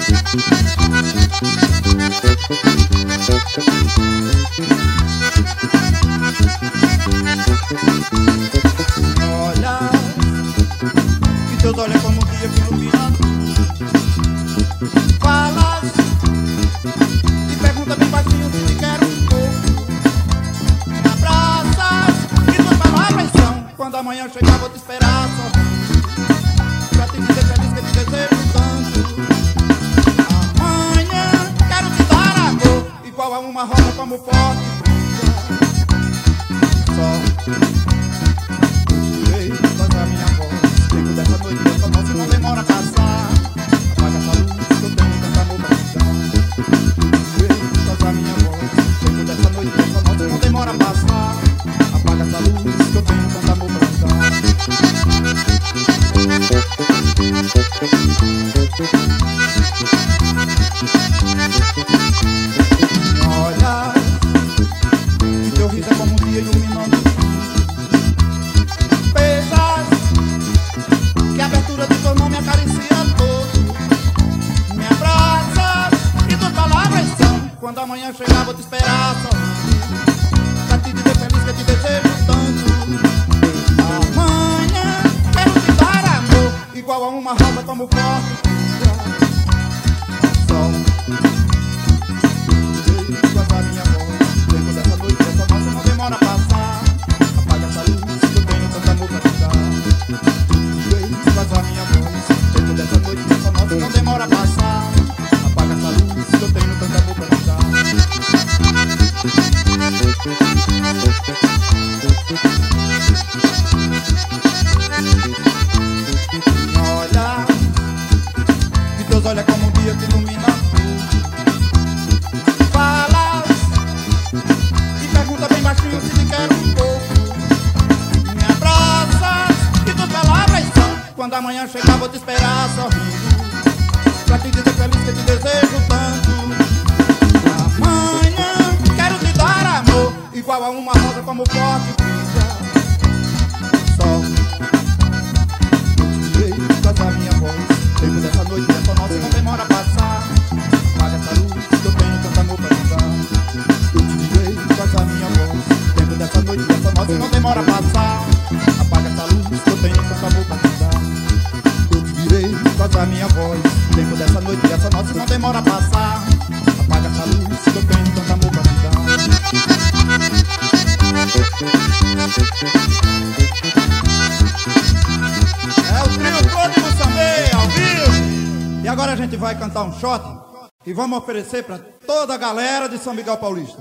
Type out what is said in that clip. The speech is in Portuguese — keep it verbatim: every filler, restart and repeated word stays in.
Olha, que teus olhos é como um dia que ilumina. Falas e pergunta bem baixinho se te quero um pouco. Me abraças e tuas palavras são: quando amanhã chegar vou te esperar sorrindo, pra te dizer feliz que eu te desejo tanto. Amanhã quero te dar amor, igual a uma rosa como forte brilha. Só faz a minha voz, tempo dessa noite, dessa noite não demora a passar. Apaga essa luz que eu tenho tanto amor pra te dar. Faz a minha voz, tempo dessa noite, dessa noite não demora a passar. Apaga essa luz que eu tenho tanto amor pra te dar. Olha, que teu riso é como um dia iluminando. Que a abertura do teu nome acaricia todo. Me abraças e tuas palavras são: quando amanhã chegar vou te esperar sorrindo, pra te dizer feliz que eu te desejo tanto. Amanhã quero te dar amor, igual a uma rosa como forte brilha. Sol, faz a minha voz, tempo dessa noite, dessa noite não demora a passar. Apaga essa luz que eu tenho tanto amor pra te dar. Faz a minha voz, tempo dessa noite, dessa noite não demora a passar. Apaga essa luz que eu tenho tanto amor pra te dar. Olha, que teus olhos é como um dia que ilumina tudo. Falas e pergunta bem baixinho se te quero um pouco. Me abraças e tuas palavras são: quando amanhã chegar vou te esperar sorrindo, pra te dizer feliz que eu te desejo tanto. Amanhã quero te dar amor, igual a uma rosa como forte brilha. Sol, eu te direi, faz a minha voz, tempo dessa noite, dessa noite não demora a passar. Apaga essa luz que eu tenho tanto amor pra te dar. Eu te direi, faz a minha voz, tempo dessa noite, dessa noite não demora a passar. Apaga essa luz que eu tenho tanto amor pra te dar. Eu te direi, faz a minha voz, tempo dessa noite, dessa noite não demora a passar. Apaga essa luz que eu tenho tanto amor pra te dar. É o trio todo do Sambê, ao vivo. E agora a gente vai cantar um shot e vamos oferecer pra toda a galera de São Miguel Paulista.